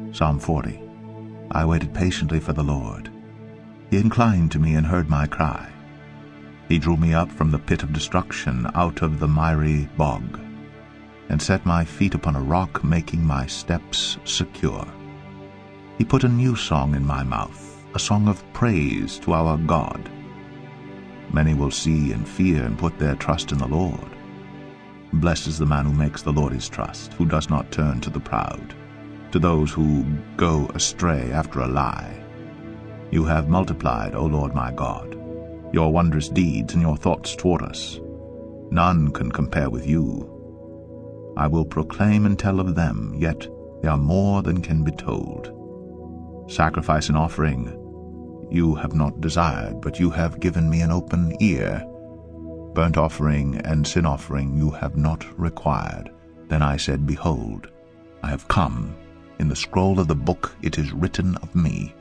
Psalm 40. I waited patiently for the Lord. He inclined to me and heard my cry. He drew me up from the pit of destruction, out of the miry bog, and set my feet upon a rock, making my steps secure. He put a new song in my mouth, a song of praise to our God. Many will see and fear and put their trust in the Lord. Blessed is the man who makes the Lord his trust, who does not turn to the proud, to those who go astray after a lie. You have multiplied, O Lord my God, your wondrous deeds and your thoughts toward us. None can compare with you. I will proclaim and tell of them, yet they are more than can be told. Sacrifice and offering you have not desired, but you have given me an open ear. Burnt offering and sin offering you have not required. Then I said, Behold, I have come. In the scroll of the book it is written of me.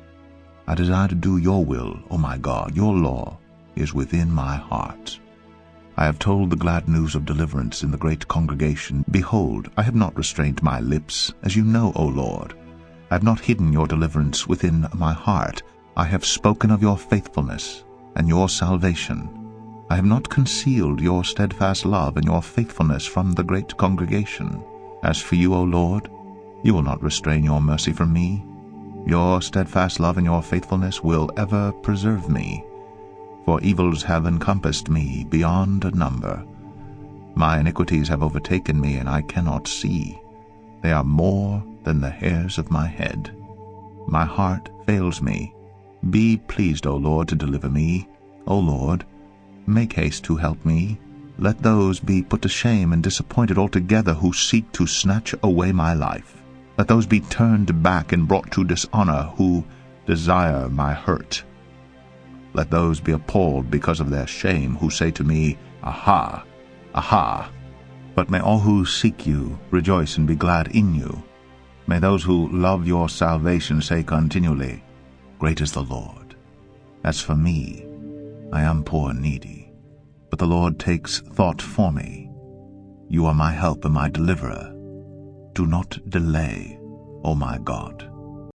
I desire to do your will, O my God. Your law is within my heart. I have told the glad news of deliverance in the great congregation. Behold, I have not restrained my lips, as you know, O Lord. I have not hidden your deliverance within my heart. I have spoken of your faithfulness and your salvation. I have not concealed your steadfast love and your faithfulness from the great congregation. As for you, O Lord, you will not restrain your mercy from me. Your steadfast love and your faithfulness will ever preserve me. For evils have encompassed me beyond a number. My iniquities have overtaken me, and I cannot see. They are more than the hairs of my head. My heart fails me. Be pleased, O Lord, to deliver me. O Lord, make haste to help me. Let those be put to shame and disappointed altogether who seek to snatch away my life. Let those be turned back and brought to dishonor who desire my hurt. Let those be appalled because of their shame who say to me, Aha! Aha! But may all who seek you rejoice and be glad in you. May those who love your salvation say continually, Great is the Lord. As for me, I am poor and needy, but the Lord takes thought for me. You are my help and my deliverer. Do not delay, O my God.